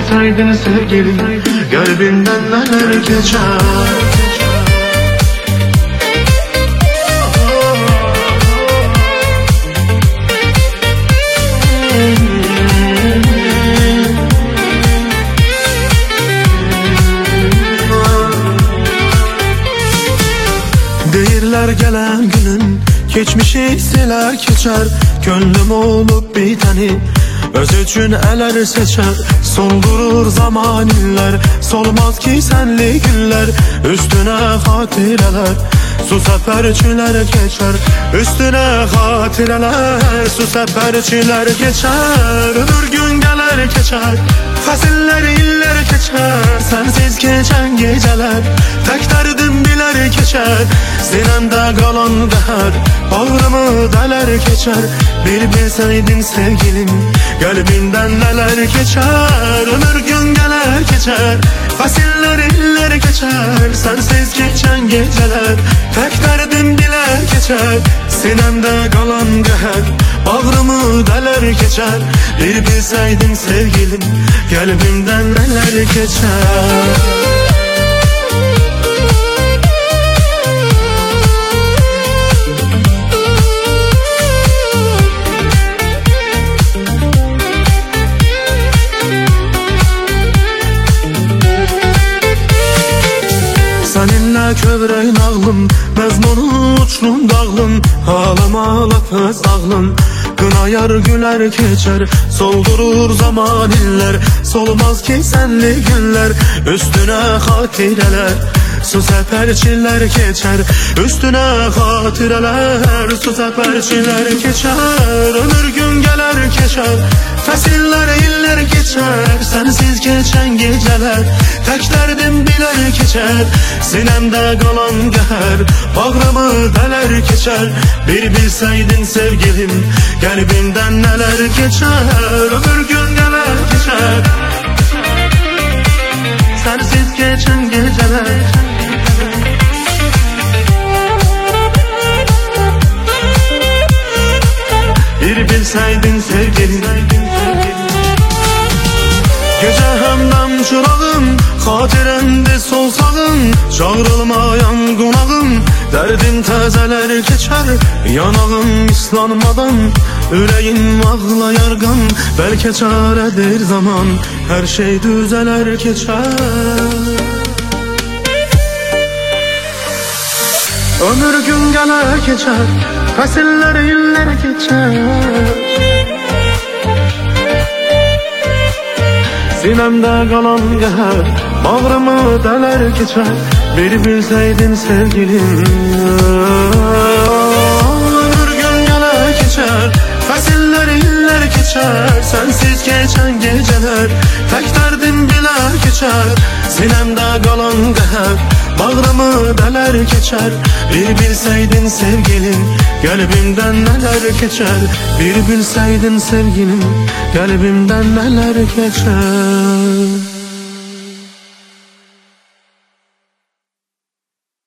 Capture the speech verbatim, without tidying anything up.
bilseydin sevgilim, kalbinden neler geçer. Deyirler gelen günün geçmişi siler geçer. Gönlüm olup biteni öz üçün eler seçer. Soldurur zaman iller, solmaz ki senli günler. Üstüne hatireler, su seferçiler geçer. Üstüne hatireler, su seferçiler geçer. Ömür gün gelir geçer, fasiller iller geçer. Sensiz geçen geceler, tek derdim biler geçer. Sinemde kalan kahar, bağrımı deler geçer. Bir bilseydin sevgilim, kalbinden neler geçer. Ömür gün gelir geçer, fasiller iller geçer. Sensiz geçen geceler, tek derdim biler geçer. Sinemde kalan kahar, bağrımı deler geçer. Bir bilseydin sevgilim, kalbimden neler geçer. Seninle kövrəyin ağlım, məzmunu uçlum dağlım. Ağlama lafız ağlım, kınayar güler geçer. Soldurur zaman iller, solmaz ki senli günler. Üstüne hatireler, su seferçiler geçer. Üstüne hatireler, su seferçiler geçer. Ömür gün gelir geçer, fasiller iller geçer. Sensiz geçen geceler, tek derdim biler geçer. Sinemde kalan kahar, bağrımı deler geçer. Bir bilseydin sevgilim, kalbimden neler geçer. Ömür gün gelir geçer, sensiz geçen geceler. Bir bilseydin sevgilim, gece hemdem çırağım, hatiremde solsağım. Çağrılmayan qonağım, derdim təzələr geçer. Yanağım islanmadan, ürəyim ağlayar qan. Belki çaredir zaman, her şey düzeler geçer. Ömür gün gelir geçer, fasiller iller geçer. Sinemde kalan kahar, bağrımı deler geçer. Bir bilseydin sevgilim, ömür gün gelir geçer. Fasiller iller geçer, sensiz geçen geceler. Tek derdim biler geçer, sinemde kalan kahar, bağrımı deler geçer. Bir bilseydin sevgilim, kalbimden neler geçer. Bir bilseydin sevgilim, kalbimden neler geçer.